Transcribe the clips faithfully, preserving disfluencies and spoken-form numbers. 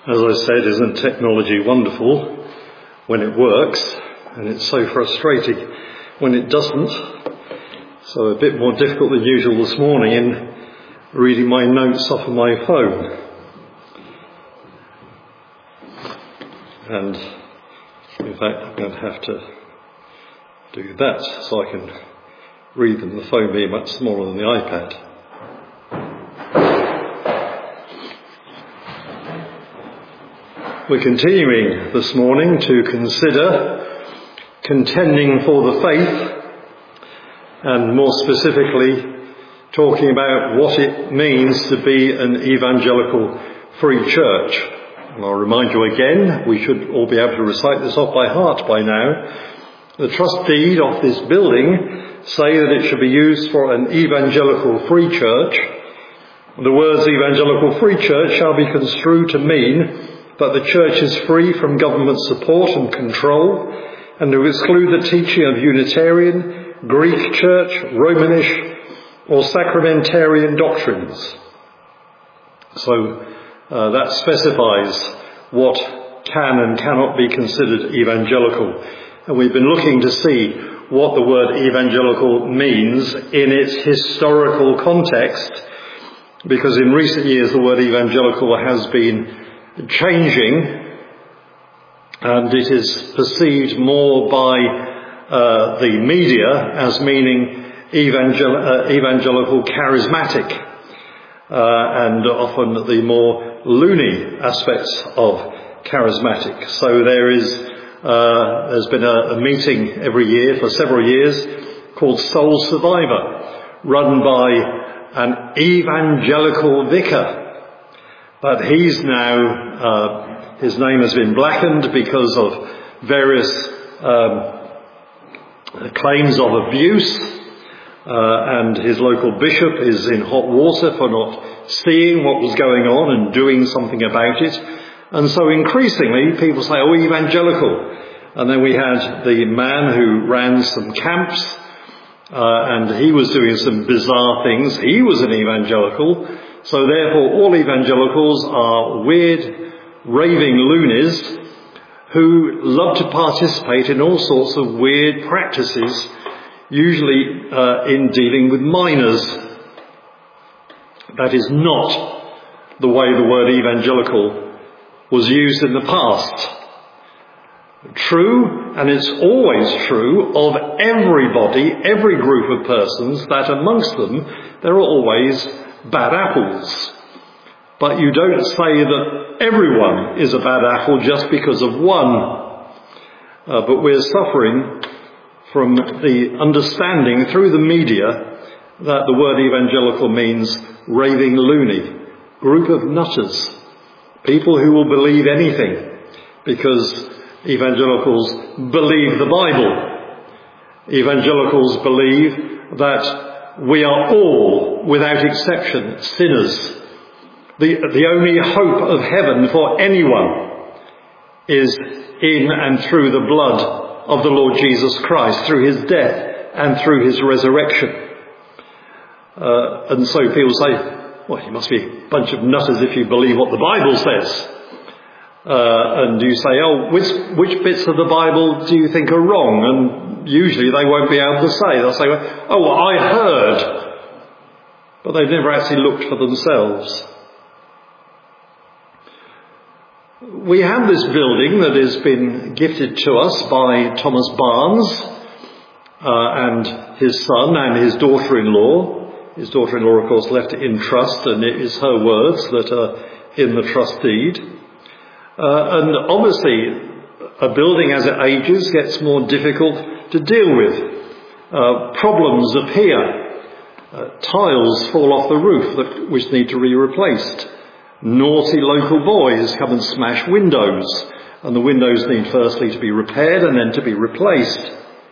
As I said, isn't technology wonderful when it works, and it's so frustrating when it doesn't. So a bit more difficult than usual this morning in reading my notes off of my phone. And in fact, I'm going to have to do that so I can read them, the phone being much smaller than the iPad. We're continuing this morning to consider contending for the faith, and more specifically talking about what it means to be an evangelical free church. And I'll remind you again, we should all be able to recite this off by heart by now. The trust deed of this building say that it should be used for an evangelical free church. The words evangelical free church shall be construed to mean that the church is free from government support and control, and to exclude the teaching of Unitarian, Greek Church, Romanish, or Sacramentarian doctrines. So uh, that specifies what can and cannot be considered evangelical. And we've been looking to see what the word evangelical means in its historical context, because in recent years the word evangelical has been changing, and it is perceived more by uh, the media as meaning evangel- uh, evangelical charismatic, uh, and often the more loony aspects of charismatic. So there is, uh, there's been a, a meeting every year for several years called Soul Survivor, run by an evangelical vicar. But he's now, uh, his name has been blackened because of various um, claims of abuse, uh, and his local bishop is in hot water for not seeing what was going on and doing something about it. And so increasingly people say, oh, evangelical. And then we had the man who ran some camps, uh, and he was doing some bizarre things. He was an evangelical. So therefore all evangelicals are weird, raving loonies who love to participate in all sorts of weird practices, usually uh, in dealing with minors. That is not the way the word evangelical was used in the past. True, and it's always true, of everybody, every group of persons, that amongst them there are always bad apples. But you don't say that everyone is a bad apple just because of one. Uh, but we're suffering from the understanding through the media that the word evangelical means raving loony, group of nutters, people who will believe anything because evangelicals believe the Bible. Evangelicals believe that we are all, without exception, sinners. The, the only hope of heaven for anyone is in and through the blood of the Lord Jesus Christ, through his death and through his resurrection. Uh, and so people say, well, you must be a bunch of nutters if you believe what the Bible says. Uh, and you say, oh, which, which bits of the Bible do you think are wrong? And usually they won't be able to say. They'll say, oh, well, I heard. But they've never actually looked for themselves. We have this building that has been gifted to us by Thomas Barnes uh, and his son and his daughter-in-law. His daughter-in-law, of course, left it in trust, and it is her words that are in the trust deed. Uh, and obviously, a building as it ages gets more difficult to deal with. Uh, problems appear. Uh, tiles fall off the roof that, which need to be replaced. Naughty local boys come and smash windows, and the windows need firstly to be repaired and then to be replaced.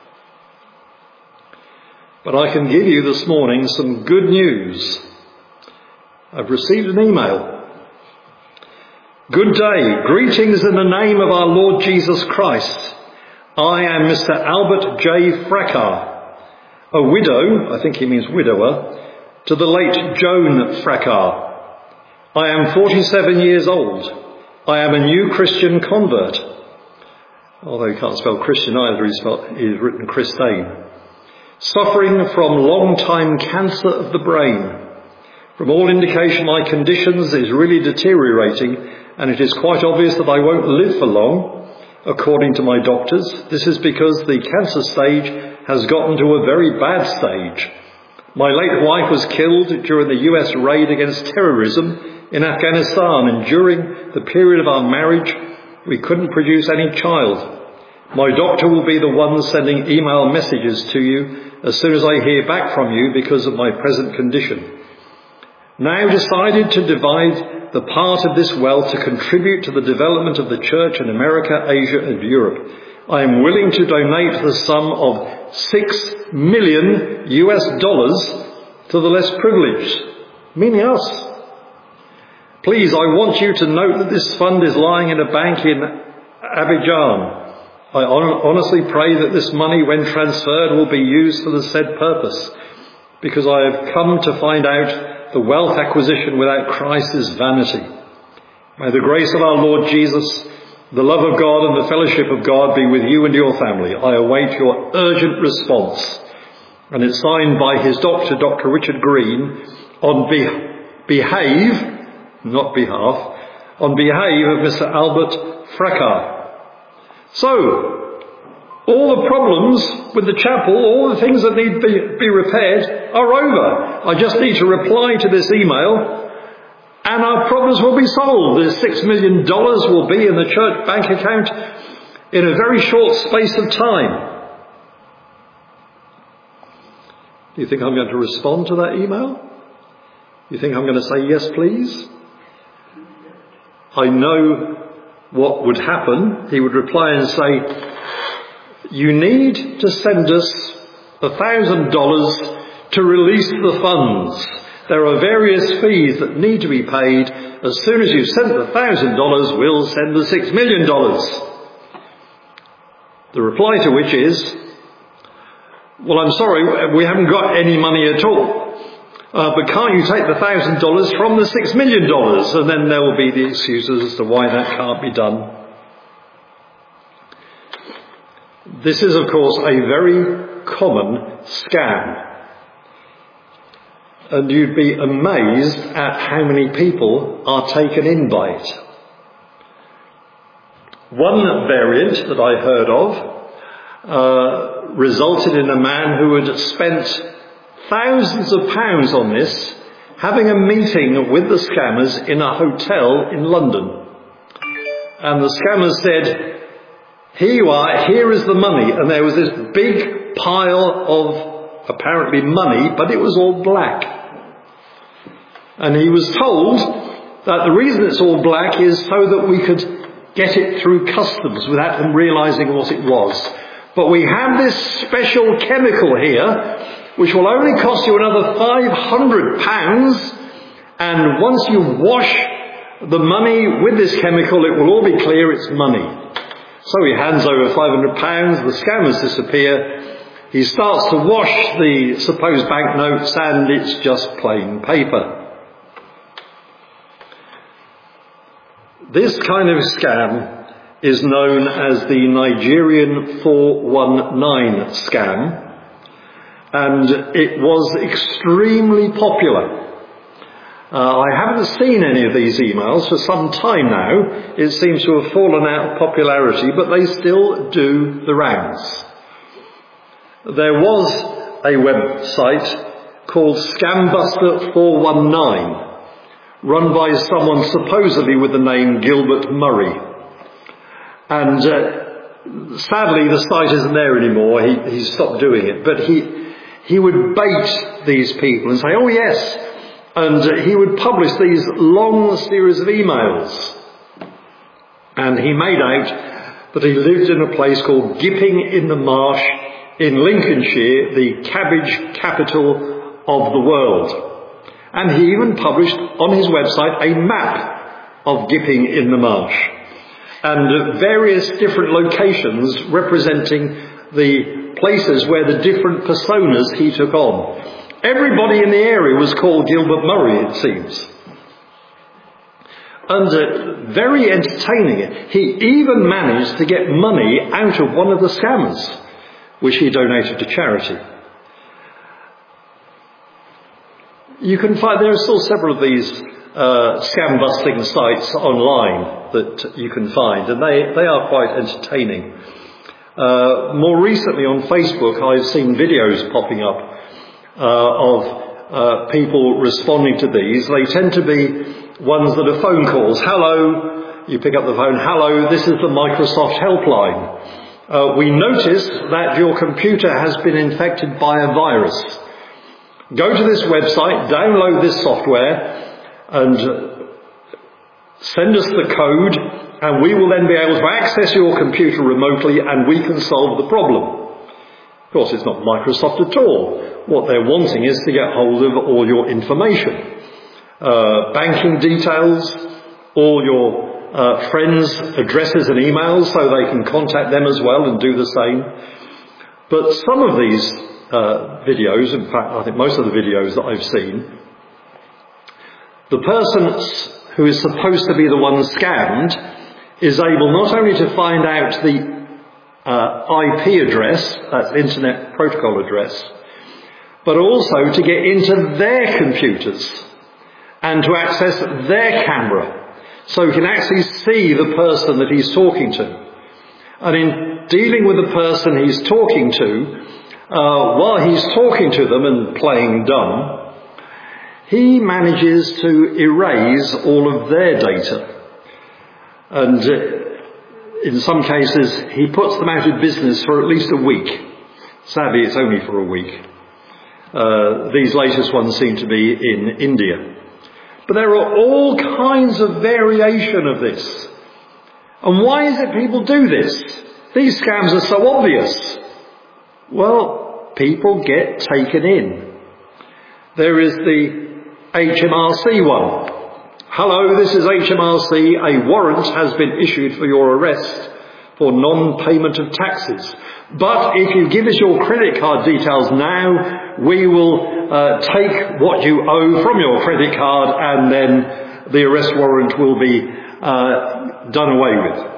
But I can give you this morning some good news. I've received an email. Good day. Greetings in the name of our Lord Jesus Christ. I am Mister Albert J. Fracar, a widow, I think he means widower, to the late Joan Fracar. I am forty-seven years old. I am a new Christian convert. Although he can't spell Christian either, he's, spelled, he's written Christine. Suffering from long-time cancer of the brain. From all indication, my conditions is really deteriorating, and it is quite obvious that I won't live for long, according to my doctors. This is because the cancer stage has gotten to a very bad stage. My late wife was killed during the U S raid against terrorism in Afghanistan, and during the period of our marriage, we couldn't produce any child. My doctor will be the one sending email messages to you as soon as I hear back from you because of my present condition. Now decided to divide the part of this wealth to contribute to the development of the church in America, Asia and Europe. I am willing to donate the sum of six million U S dollars to the less privileged, meaning us. Please, I want you to note that this fund is lying in a bank in Abidjan. I honestly pray that this money, when transferred, will be used for the said purpose, because I have come to find out the wealth acquisition without Christ is vanity. May the grace of our Lord Jesus, the love of God and the fellowship of God be with you and your family. I await your urgent response. And it's signed by his doctor, Doctor Richard Green, on be- behave, not behalf, on behave of Mister Albert Fracas. So, all the problems with the chapel, all the things that need to be, be repaired are over. I just need to reply to this email and our problems will be solved. The six million dollars will be in the church bank account in a very short space of time. Do you think I'm going to respond to that email? Do you think I'm going to say yes, please? I know what would happen. He would reply and say, you need to send us a thousand dollars to release the funds. There are various fees that need to be paid. As soon as you've sent the thousand dollars, we'll send the six million dollars. The reply to which is, well, I'm sorry, we haven't got any money at all. Uh, but can't you take the thousand dollars from the six million dollars? And then there will be the excuses as to why that can't be done. This is, of course, a very common scam. And you'd be amazed at how many people are taken in by it. One variant that I heard of uh, resulted in a man who had spent thousands of pounds on this, having a meeting with the scammers in a hotel in London. And the scammers said, here you are, here is the money. And there was this big pile of apparently money, but it was all black. And he was told that the reason it's all black is so that we could get it through customs without them realising what it was. But we have this special chemical here, which will only cost you another five hundred pounds. And once you wash the money with this chemical, it will all be clear it's money. So he hands over five hundred pounds, the scammers disappear, he starts to wash the supposed banknotes and it's just plain paper. This kind of scam is known as the Nigerian four one nine scam, and it was extremely popular. Uh, I haven't seen any of these emails for some time now. It seems to have fallen out of popularity, but they still do the rounds. There was a website called Scambuster four one nine, run by someone supposedly with the name Gilbert Murray. And uh, sadly the site isn't there anymore. He, he stopped doing it. But he, he would bait these people and say, oh yes, and uh, he would publish these long series of emails. And he made out that he lived in a place called Gipping in the Marsh in Lincolnshire, the cabbage capital of the world. And he even published on his website a map of Gipping in the Marsh and various different locations representing the places where the different personas he took on. Everybody in the area was called Gilbert Murray, it seems. and uh, very entertaining. He even managed to get money out of one of the scammers, which he donated to charity. You can find, there are still several of these uh, scam busting sites online that you can find, and they, they are quite entertaining. Uh, more recently on Facebook, I've seen videos popping up uh, of uh, people responding to these. They tend to be ones that are phone calls. Hello, you pick up the phone. Hello, this is the Microsoft helpline. Uh, we notice that your computer has been infected by a virus. Go to this website, download this software, and send us the code, and we will then be able to access your computer remotely, and we can solve the problem. Of course, it's not Microsoft at all. What they're wanting is to get hold of all your information. Uh, banking details, all your uh, friends' addresses and emails, so they can contact them as well and do the same. But some of these uh, videos, in fact, I think most of the videos that I've seen, the person who is supposed to be the one scammed is able not only to find out the uh, I P address, that's Internet Protocol address, but also to get into their computers and to access their camera, so he can actually see the person that he's talking to. And in dealing with the person he's talking to, uh, while he's talking to them and playing dumb, he manages to erase all of their data. And uh, in some cases, he puts them out of business for at least a week. Sadly, it's only for a week. Uh, these latest ones seem to be in India. But there are all kinds of variation of this. And why is it people do this? These scams are so obvious. Well, people get taken in. There is the H M R C one. Hello, this is H M R C. A warrant has been issued for your arrest for non-payment of taxes. But if you give us your credit card details now, we will uh, take what you owe from your credit card, and then the arrest warrant will be uh, done away with.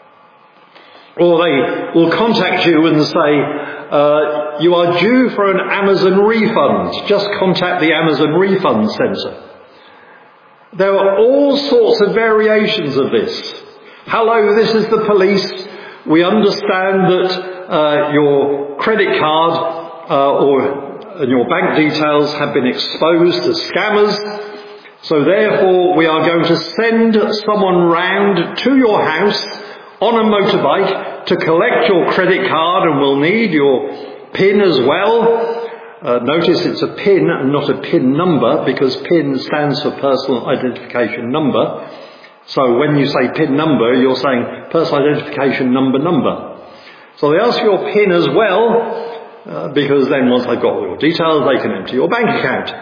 Or they will contact you and say, uh, you are due for an Amazon refund. Just contact the Amazon refund centre. There are all sorts of variations of this. Hello, this is the police. We understand that uh, your credit card uh, or and your bank details have been exposed to scammers. So therefore, we are going to send someone round to your house on a motorbike to collect your credit card, and we'll need your PIN as well. Uh, notice it's a PIN and not a PIN number, because PIN stands for personal identification number. So when you say PIN number, you're saying personal identification number number. So they ask your PIN as well, uh, because then once they've got all your details, they can empty your bank account.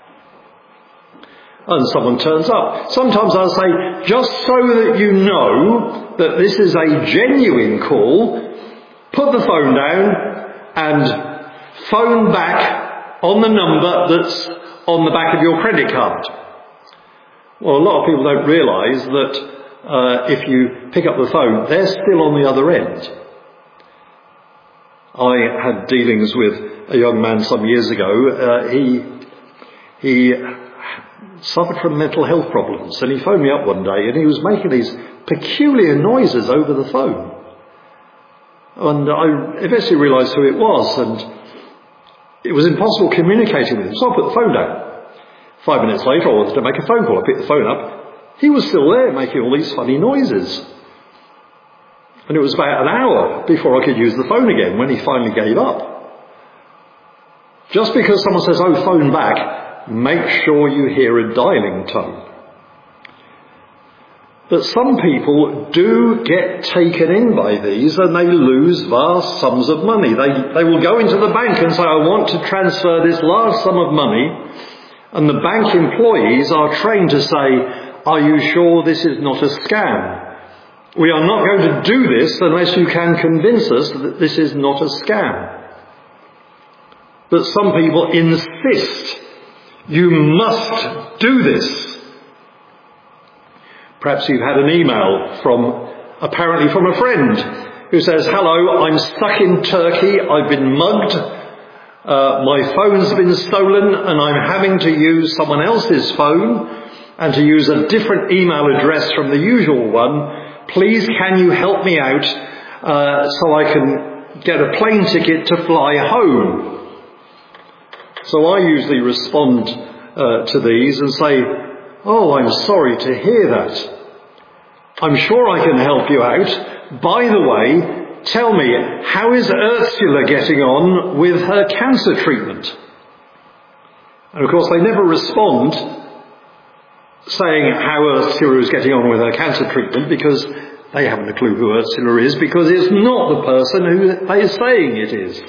And someone turns up. Sometimes I'll say, just so that you know that this is a genuine call, put the phone down and phone back on the number that's on the back of your credit card. Well, a lot of people don't realise that uh, if you pick up the phone, they're still on the other end. I had dealings with a young man some years ago. Uh, he he suffered from mental health problems, and he phoned me up one day, and he was making these peculiar noises over the phone. And I eventually realised who it was, and it was impossible communicating with him, so I put the phone down. Five minutes later, I wanted to make a phone call. I picked the phone up. He was still there, making all these funny noises. And it was about an hour before I could use the phone again, when he finally gave up. Just because someone says, oh, phone back, make sure you hear a dialing tone. But some people do get taken in by these, and they lose vast sums of money. They, they will go into the bank and say, I want to transfer this large sum of money. And the bank employees are trained to say, are you sure this is not a scam? We are not going to do this unless you can convince us that this is not a scam. But some people insist, you must do this. Perhaps you've had an email from, apparently from a friend who says, hello, I'm stuck in Turkey, I've been mugged, uh, my phone's been stolen and I'm having to use someone else's phone and to use a different email address from the usual one. Please can you help me out uh, so I can get a plane ticket to fly home? So I usually respond uh, to these and say, oh, I'm sorry to hear that. I'm sure I can help you out. By the way, tell me, how is Ursula getting on with her cancer treatment? And of course they never respond saying how Ursula is getting on with her cancer treatment, because they haven't a clue who Ursula is, because it's not the person who they are saying it is.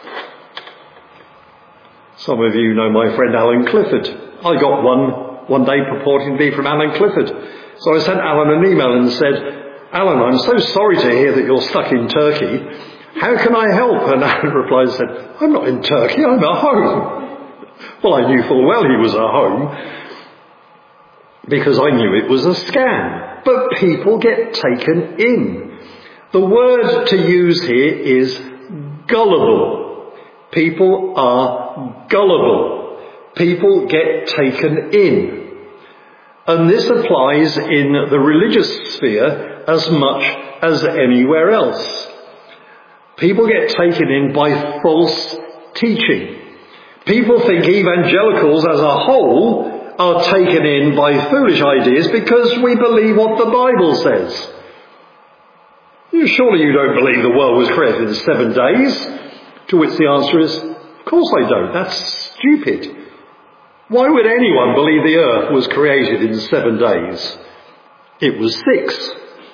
Some of you know my friend Alan Clifford. I got one one day purporting to be from Alan Clifford. So I sent Alan an email and said, Alan, I'm so sorry to hear that you're stuck in Turkey. How can I help? And Alan replied and said, I'm not in Turkey, I'm at home. Well, I knew full well he was at home, because I knew it was a scam. But people get taken in. The word to use here is gullible. People are gullible. People get taken in. And this applies in the religious sphere as much as anywhere else. People get taken in by false teaching. People think evangelicals as a whole are taken in by foolish ideas because we believe what the Bible says. Surely you don't believe the world was created in seven days? To which the answer is, of course I don't. That's stupid. Why would anyone believe the earth was created in seven days? It was six.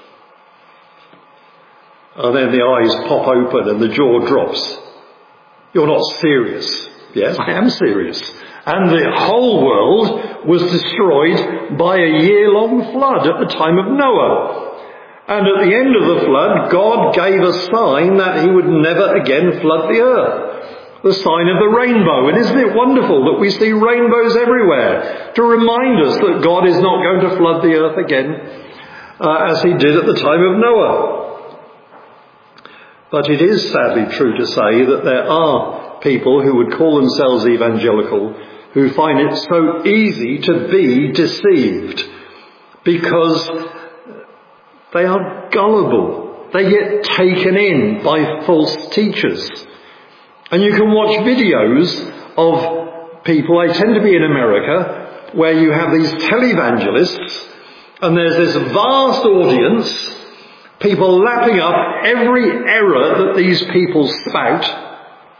And then the eyes pop open and the jaw drops. You're not serious. Yes, I am serious. And the whole world was destroyed by a year-long flood at the time of Noah. And at the end of the flood, God gave a sign that he would never again flood the earth. The sign of the rainbow. And isn't it wonderful that we see rainbows everywhere to remind us that God is not going to flood the earth again uh, as he did at the time of Noah. But it is sadly true to say that there are people who would call themselves evangelical who find it so easy to be deceived because they are gullible. They get taken in by false teachers. And you can watch videos of people, they tend to be in America, where you have these televangelists and there's this vast audience, people lapping up every error that these people spout.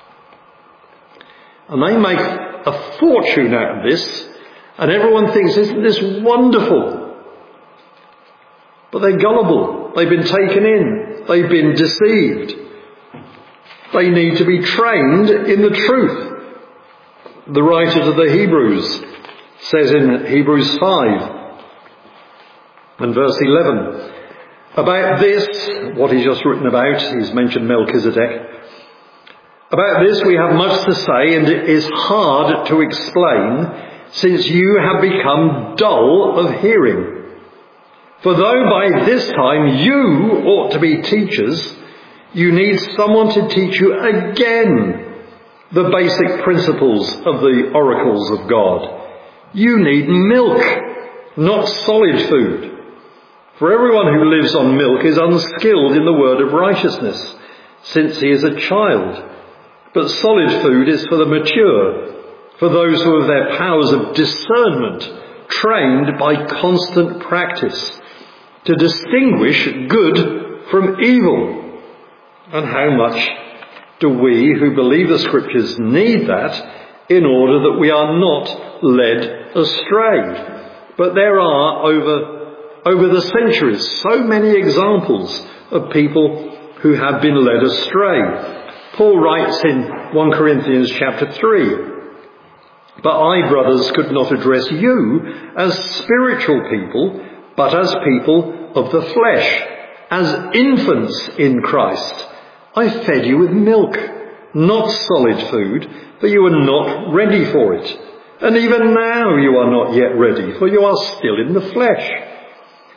And they make a fortune out of this, and everyone thinks, isn't this wonderful? But they're gullible. They've been taken in. They've been deceived. They need to be trained in the truth. The writer to the Hebrews says in Hebrews five and verse eleven, about this, what he's just written about, he's mentioned Melchizedek. About this we have much to say, and it is hard to explain, since you have become dull of hearing. For though by this time you ought to be teachers, you need someone to teach you again the basic principles of the oracles of God. You need milk, not solid food. For everyone who lives on milk is unskilled in the word of righteousness, since he is a child. But solid food is for the mature, for those who have their powers of discernment trained by constant practice, to distinguish good from evil. And how much do we who believe the Scriptures need that in order that we are not led astray? But there are over, over the centuries so many examples of people who have been led astray. Paul writes in First Corinthians chapter three, but I, brothers, could not address you as spiritual people, but as people of the flesh, as infants in Christ. I fed you with milk, not solid food, for you are not ready for it. And even now you are not yet ready, for you are still in the flesh.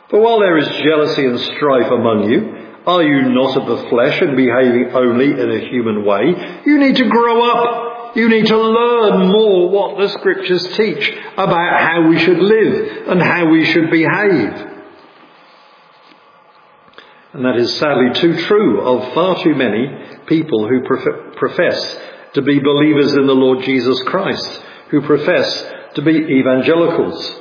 For while there is jealousy and strife among you, are you not of the flesh and behaving only in a human way? You need to grow up. You need to learn more what the scriptures teach about how we should live and how we should behave. And that is sadly too true of far too many people who prof- profess to be believers in the Lord Jesus Christ, who profess to be evangelicals.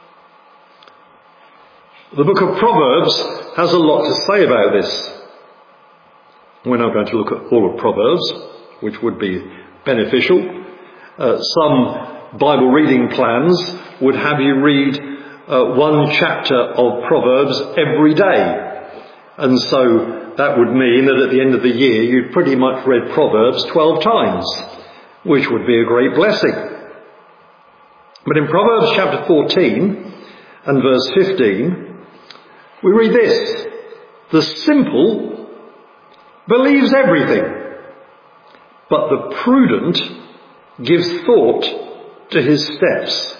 The book of Proverbs has a lot to say about this. We're not going to look at all of Proverbs, which would be beneficial. Uh, some Bible reading plans would have you read uh, one chapter of Proverbs every day. And so that would mean that at the end of the year you'd pretty much read Proverbs twelve times, which would be a great blessing. But in Proverbs chapter fourteen and verse fifteen, we read this: the simple believes everything, but the prudent gives thought to his steps.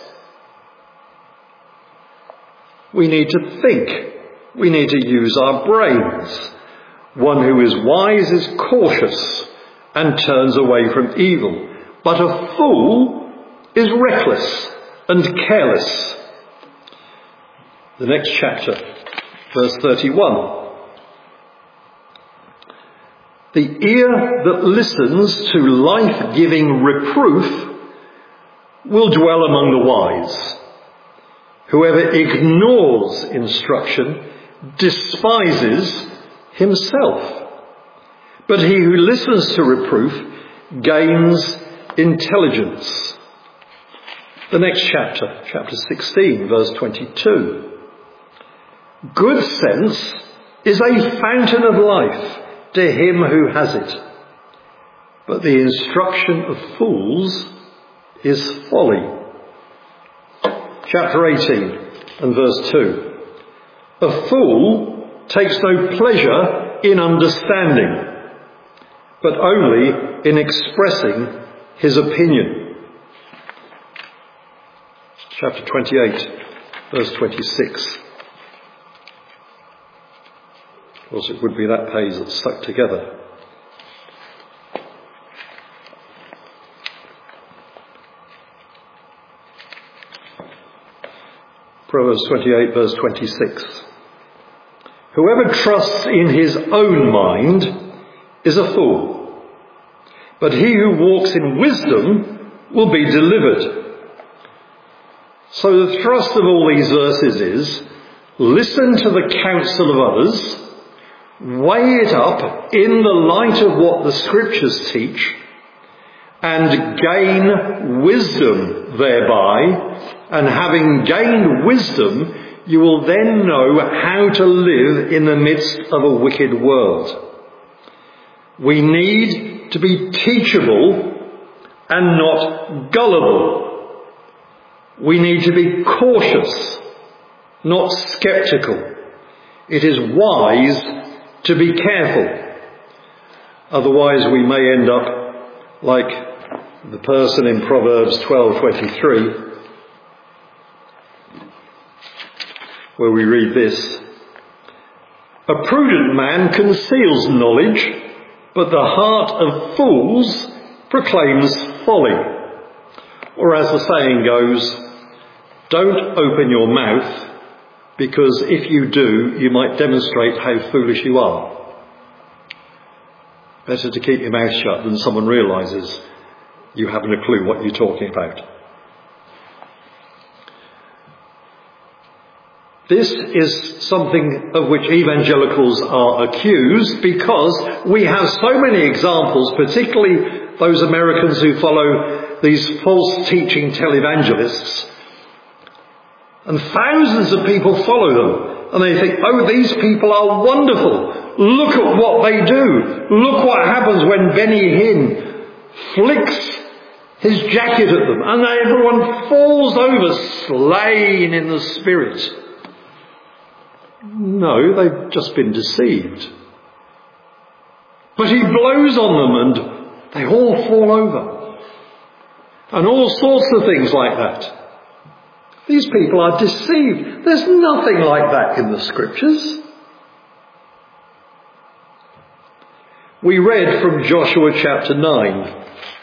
We need to think. We need to use our brains. One who is wise is cautious and turns away from evil, but a fool is reckless and careless. The next chapter, verse thirty-one. The ear that listens to life-giving reproof will dwell among the wise. Whoever ignores instruction despises himself, but he who listens to reproof gains intelligence. The next chapter, chapter sixteen, verse twenty-two. Good sense is a fountain of life to him who has it, but the instruction of fools is folly. Chapter eighteen and verse two. A fool takes no pleasure in understanding, but only in expressing his opinion. Chapter twenty-eight, verse twenty-six. Of course, it would be that page that's stuck together. Proverbs twenty-eight, verse twenty-six. Whoever trusts in his own mind is a fool, but he who walks in wisdom will be delivered. So the thrust of all these verses is, listen to the counsel of others, weigh it up in the light of what the scriptures teach, and gain wisdom thereby. And having gained wisdom, you will then know how to live in the midst of a wicked world. We need to be teachable and not gullible. We need to be cautious, not sceptical. It is wise to be careful. Otherwise we may end up like the person in Proverbs twelve twenty-three, where we read this: a prudent man conceals knowledge, but the heart of fools proclaims folly. Or as the saying goes, don't open your mouth, because if you do, you might demonstrate how foolish you are. Better to keep your mouth shut than someone realises you haven't a clue what you're talking about. This is something of which evangelicals are accused, because we have so many examples, particularly those Americans who follow these false teaching televangelists. And thousands of people follow them. And they think, oh, these people are wonderful. Look at what they do. Look what happens when Benny Hinn flicks his jacket at them. And everyone falls over, slain in the spirit. No, they've just been deceived. But he blows on them and they all fall over. And all sorts of things like that. These people are deceived. There's nothing like that in the scriptures. We read from Joshua chapter nine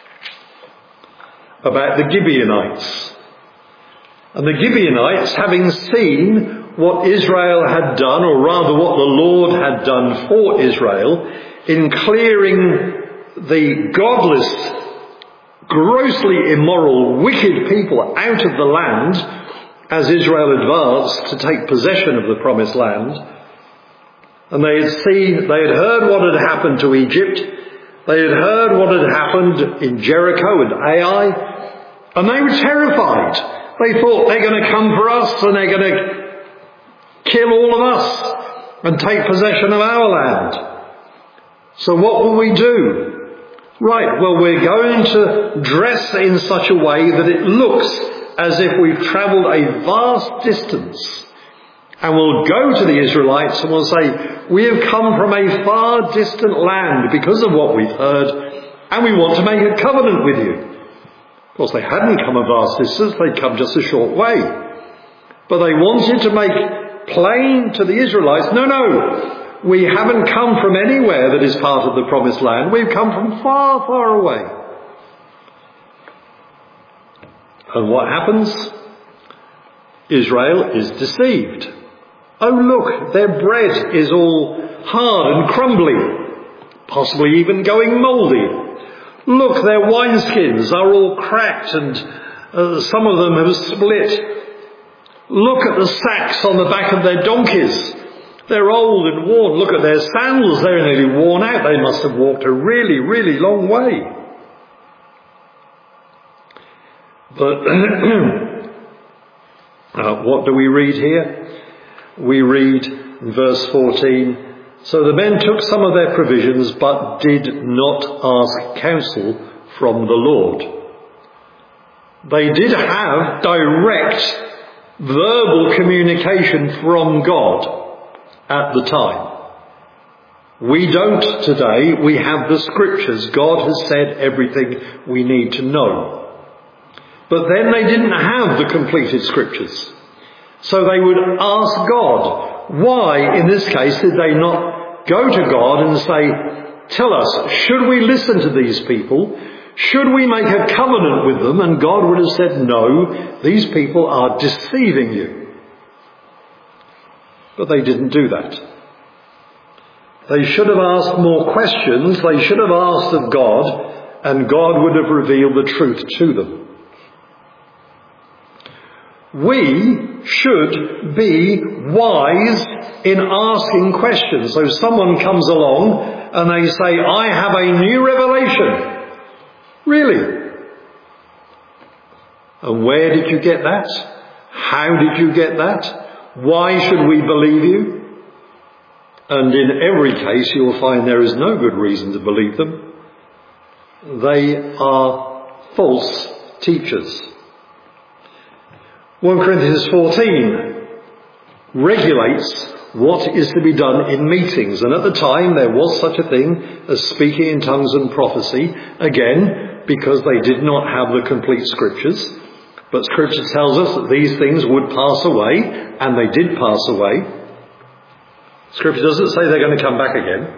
about the Gibeonites. And the Gibeonites, having seen what Israel had done, or rather what the Lord had done for Israel, in clearing the godless, grossly immoral, wicked people out of the land, as Israel advanced to take possession of the promised land, and they had seen, they had heard what had happened to Egypt, they had heard what had happened in Jericho and Ai, and they were terrified. They thought, they're going to come for us and they're going to kill all of us and take possession of our land. So what will we do? Right, well, we're going to dress in such a way that it looks as if we've travelled a vast distance. And we'll go to the Israelites and we'll say, we have come from a far distant land because of what we've heard, and we want to make a covenant with you. Of course, they hadn't come a vast distance, they'd come just a short way. But they wanted to make plain to the Israelites, no, no, we haven't come from anywhere that is part of the promised land. We've come from far, far away. And what happens? Israel is deceived. Oh, look, their bread is all hard and crumbly, possibly even going mouldy. Look, their wineskins are all cracked and uh, some of them have split. Look at the sacks on the back of their donkeys. They're old and worn. Look at their sandals. They're nearly worn out. They must have walked a really, really long way. But uh, what do we read here? We read in verse fourteen, so the men took some of their provisions, but did not ask counsel from the Lord. They did have direct verbal communication from God at the time. We don't today. We have the scriptures. God has said everything we need to know. But then they didn't have the completed scriptures. So they would ask God. Why, in this case, did they not go to God and say, tell us, should we listen to these people? Should we make a covenant with them? And God would have said, no, these people are deceiving you. But they didn't do that. They should have asked more questions. They should have asked of God, and God would have revealed the truth to them. We should be wise in asking questions. So someone comes along and they say, I have a new revelation. Really? And where did you get that? How did you get that? Why should we believe you? And in every case you'll find there is no good reason to believe them. They are false teachers. First Corinthians fourteen regulates what is to be done in meetings. And at the time there was such a thing as speaking in tongues and prophecy, again, because they did not have the complete scriptures. But scripture tells us that these things would pass away, and they did pass away. Scripture doesn't say they're going to come back again.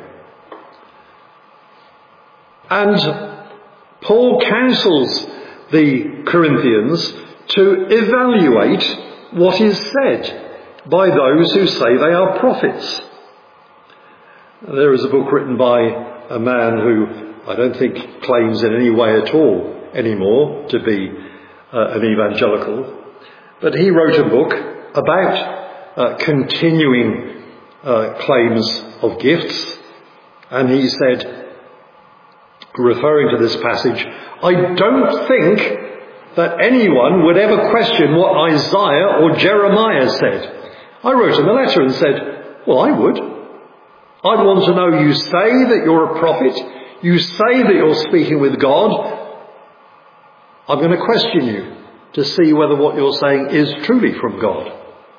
And Paul counsels the Corinthians to evaluate what is said by those who say they are prophets. There is a book written by a man who I don't think claims in any way at all anymore to be uh, an evangelical, but he wrote a book about uh, continuing uh, claims of gifts, and he said, referring to this passage, I don't think that anyone would ever question what Isaiah or Jeremiah said. I wrote him a letter and said, well, I would. I'd want to know, you say that you're a prophet, you say that you're speaking with God. I'm going to question you to see whether what you're saying is truly from God.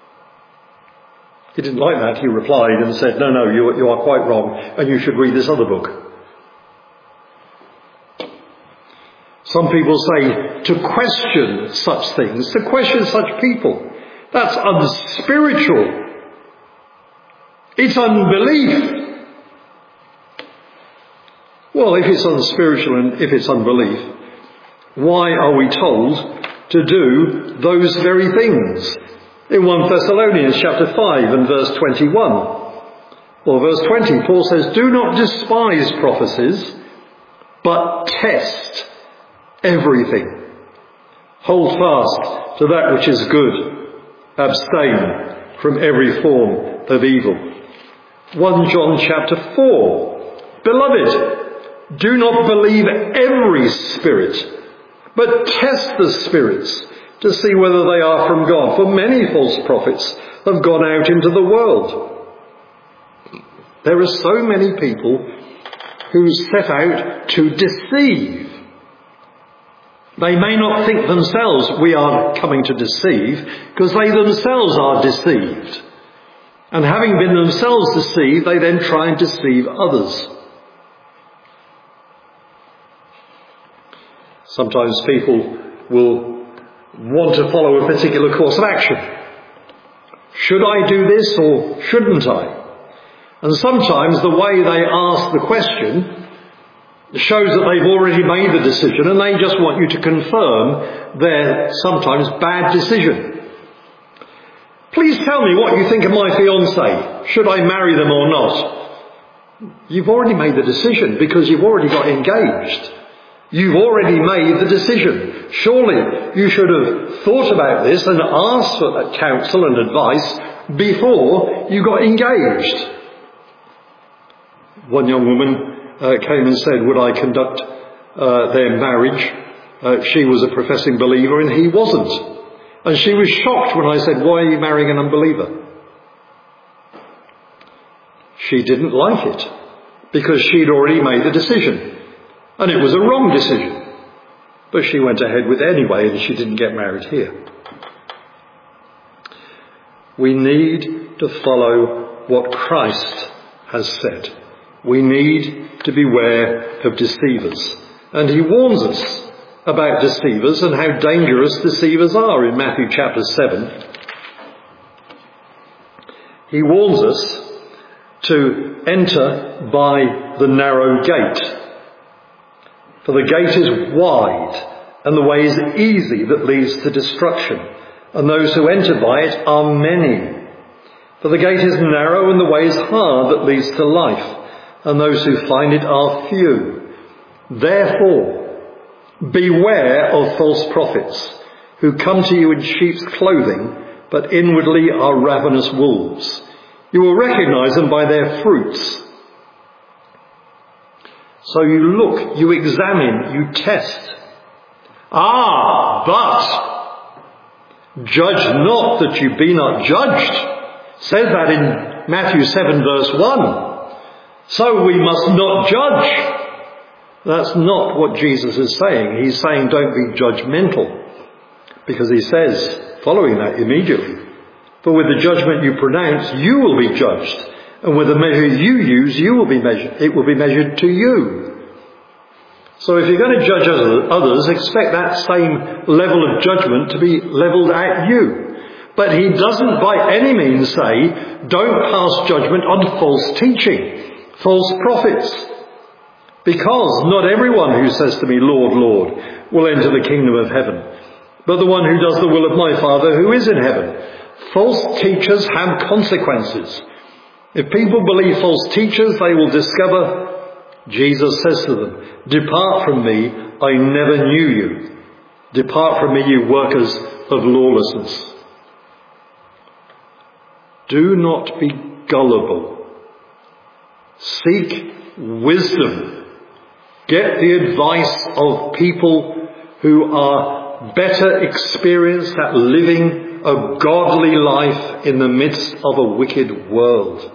He didn't like that. He replied and said, no, no, you, you are quite wrong, and you should read this other book. Some people say to question such things, to question such people, that's unspiritual. It's unbelief. Well, if it's unspiritual and if it's unbelief, why are we told to do those very things? In First Thessalonians chapter five and verse twenty-one, or verse twenty, Paul says, "Do not despise prophecies, but test everything. Hold fast to that which is good. Abstain from every form of evil." First John chapter four, "Beloved, do not believe every spirit, but test the spirits to see whether they are from God. For many false prophets have gone out into the world." There are so many people who set out to deceive. They may not think themselves we are coming to deceive, because they themselves are deceived. And having been themselves deceived, they then try and deceive others. Sometimes people will want to follow a particular course of action. Should I do this or shouldn't I? And sometimes the way they ask the question shows that they've already made the decision, and they just want you to confirm their sometimes bad decision. "Please tell me what you think of my fiancée. Should I marry them or not?" You've already made the decision because you've already got engaged. You've already made the decision. Surely you should have thought about this and asked for counsel and advice before you got engaged. One young woman uh, came and said, would I conduct uh, their marriage? Uh, she was a professing believer and he wasn't. And she was shocked when I said, "Why are you marrying an unbeliever?" She didn't like it because she'd already made the decision. And it was a wrong decision. But she went ahead with it anyway, and she didn't get married here. We need to follow what Christ has said. We need to beware of deceivers. And he warns us about deceivers and how dangerous deceivers are in Matthew chapter seven. He warns us to enter by the narrow gate. For the gate is wide, and the way is easy that leads to destruction, and those who enter by it are many. For the gate is narrow, and the way is hard that leads to life, and those who find it are few. Therefore, beware of false prophets, who come to you in sheep's clothing, but inwardly are ravenous wolves. You will recognize them by their fruits. So you look, you examine, you test. Ah, but judge not that you be not judged. It says that in Matthew seven verse one. So we must not judge. That's not what Jesus is saying. He's saying don't be judgmental. Because he says, following that immediately, for with the judgment you pronounce, you will be judged. And with the measure you use, you will be measured. It will be measured to you. So if you're going to judge others, expect that same level of judgment to be levelled at you. But he doesn't by any means say, don't pass judgment on false teaching, false prophets. Because not everyone who says to me, Lord, Lord, will enter the kingdom of heaven, but the one who does the will of my Father who is in heaven. False teachers have consequences. If people believe false teachers, they will discover, Jesus says to them, depart from me, I never knew you. Depart from me, you workers of lawlessness. Do not be gullible. Seek wisdom. Get the advice of people who are better experienced at living a godly life in the midst of a wicked world.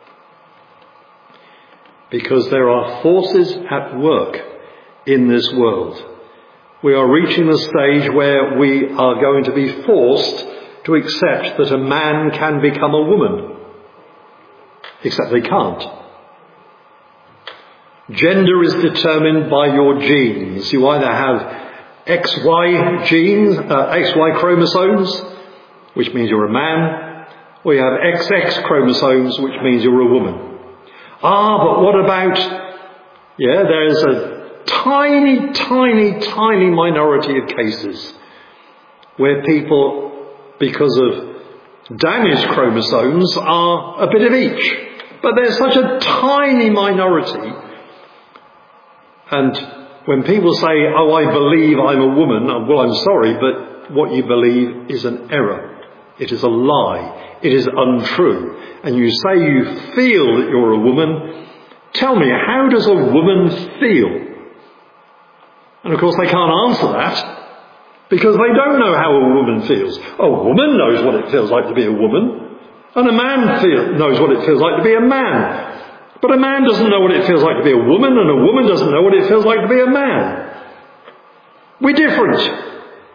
Because there are forces at work in this world. We are reaching the stage where we are going to be forced to accept that a man can become a woman. Except they can't. Gender is determined by your genes. You either have X Y genes, uh, X Y chromosomes, which means you're a man, or you have X X chromosomes, which means you're a woman. Ah, but what about, yeah, there's a tiny, tiny, tiny minority of cases where people, because of damaged chromosomes, are a bit of each. But there's such a tiny minority. And when people say, oh, I believe I'm a woman, well, I'm sorry, but what you believe is an error. It is a lie. It is untrue. And you say you feel that you're a woman. Tell me, how does a woman feel? And of course they can't answer that, because they don't know how a woman feels. A woman knows what it feels like to be a woman, and a man feel, knows what it feels like to be a man. But a man doesn't know what it feels like to be a woman, and a woman doesn't know what it feels like to be a man. We're different.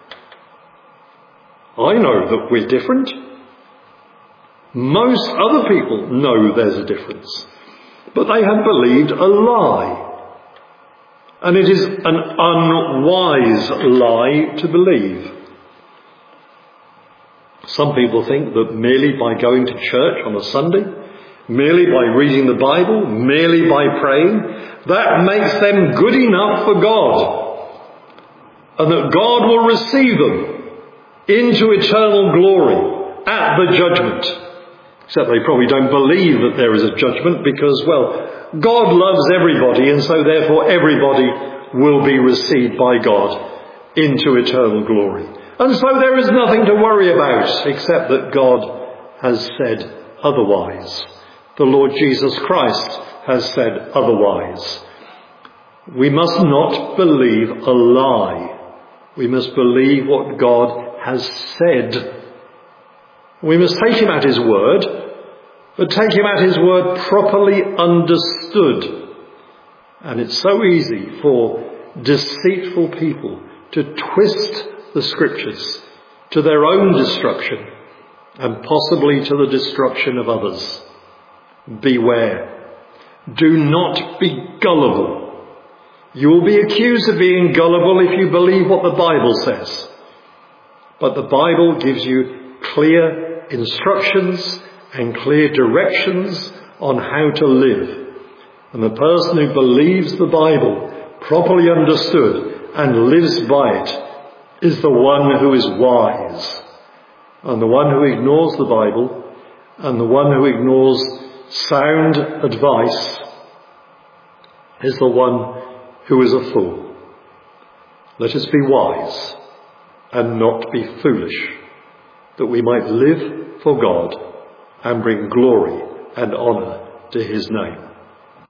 I know that we're different. Most other people know there's a difference. But they have believed a lie. And it is an unwise lie to believe. Some people think that merely by going to church on a Sunday, merely by reading the Bible, merely by praying, that makes them good enough for God. And that God will receive them into eternal glory at the judgment. Except they probably don't believe that there is a judgment because, well, God loves everybody, and so therefore everybody will be received by God into eternal glory. And so there is nothing to worry about except that God has said otherwise. The Lord Jesus Christ has said otherwise. We must not believe a lie. We must believe what God has said. We must take him at his word, but take him at his word properly understood. And it's so easy for deceitful people to twist the scriptures to their own destruction and possibly to the destruction of others. Beware. Do not be gullible. You will be accused of being gullible if you believe what the Bible says. But the Bible gives you clear instructions and clear directions on how to live. And the person who believes the Bible, properly understood, and lives by it, is the one who is wise. And the one who ignores the Bible, and the one who ignores sound advice, is the one who is a fool. Let us be wise and not be foolish, that we might live for God and bring glory and honour to his name.